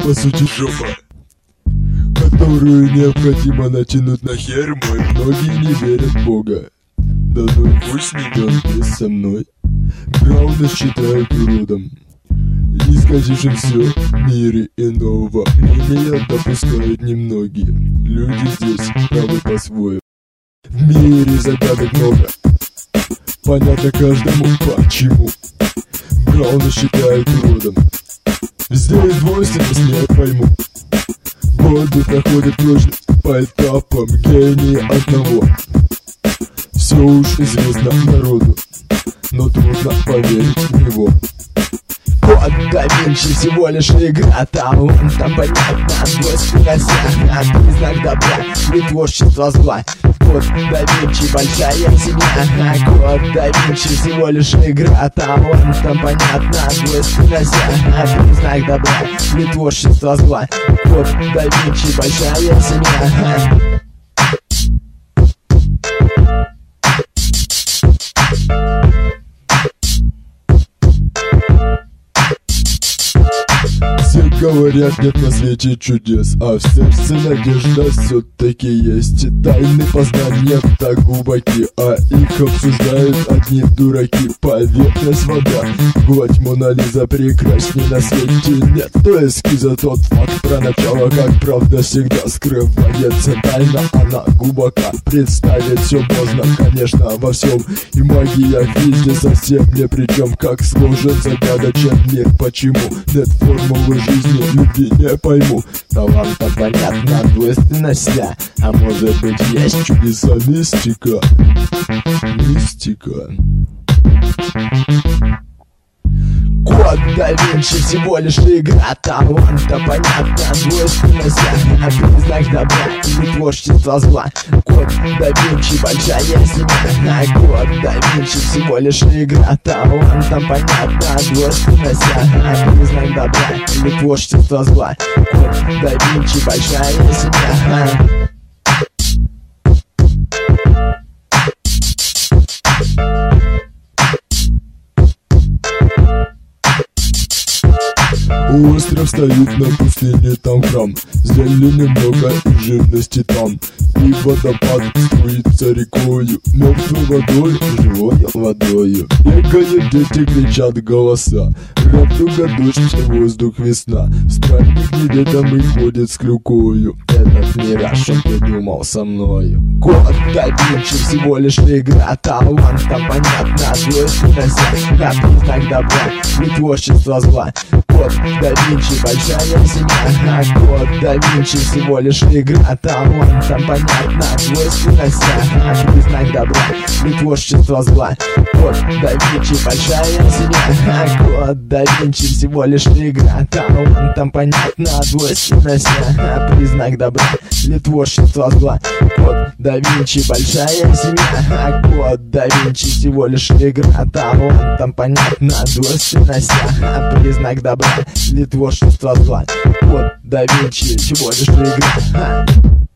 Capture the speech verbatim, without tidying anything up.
по сути жопа, которую необходимо натянуть на хер мой. Многие не верят в Бога, да ну и пусть с ними он есть со мной. Брауна считают уродом, исказившим все в мире иного мнения допускают немногие. Люди здесь правы по-своему. В мире загадок много, понятно каждому почему. Брауна считают уродом, здесь двойственность не пойму. Годы проходят точно по этапам гения одного. Все уж известно народу, но трудно поверить в него. Код да Винчи всего лишь игра, талант там понятно, двойственность, а признак добра и творчество зла. Код да Винчи большая семья, Код да Винчи всего лишь игра, талант там понятно, двойственность, а признак добра и творчество зла. Код да Винчи большая семья. Все говорят, нет на свете чудес, а в сердце надежда все-таки есть. Тайны познания так глубоки, а их обсуждают одни дураки. Поверхность вода, гладь Мона Лиза прекрасней на свете нет. То эскиза тот факт про начало, как правда всегда скрывается. Тайна, она глубока, представить все можно, конечно, во всем. И магия везде совсем не при чем. Как сложен загадочен мир, почему нет формулы жизни, любви не пойму. Талантом понятно, двойственность, а может быть есть чудеса, мистика, мистика. Код да Винчи всего лишь игра, таланта понятно, двойственность, а признак добра и творчество зла. Код да Винчи большая семья, Код да Винчи всего лишь игра, талантом понятно, двойственность, а признак добра и творчество зла. Код да Винчи большая семья. Остров стоит на пустыне, там храм, зелени много и живности там. И водопад струится рекою, мертвой водой, живой водою. Бегают дети, кричат голоса, радуга, дождь, воздух, весна. Странник неведомый ходит с клюкою. Этот мираж он придумал со мною. Код да Винчи всего лишь игра, талантом понятно, двойственность, а признак добра и творчество зла. Код да Винчи большая семья, Код да Винчи всего лишь игра, талантом понятно, двойственность, а признак добра и творчество зла. Код да Винчи большая семья, Код да Винчи всего лишь игра, талантом понятно, двойственность, а признак добра и творчество зла. Код да Винчи большая семья, Код да Винчи всего лишь игра, талантом понятно, двойственность, а признак добра и творчество зла. Код да Винчи всего лишь игра.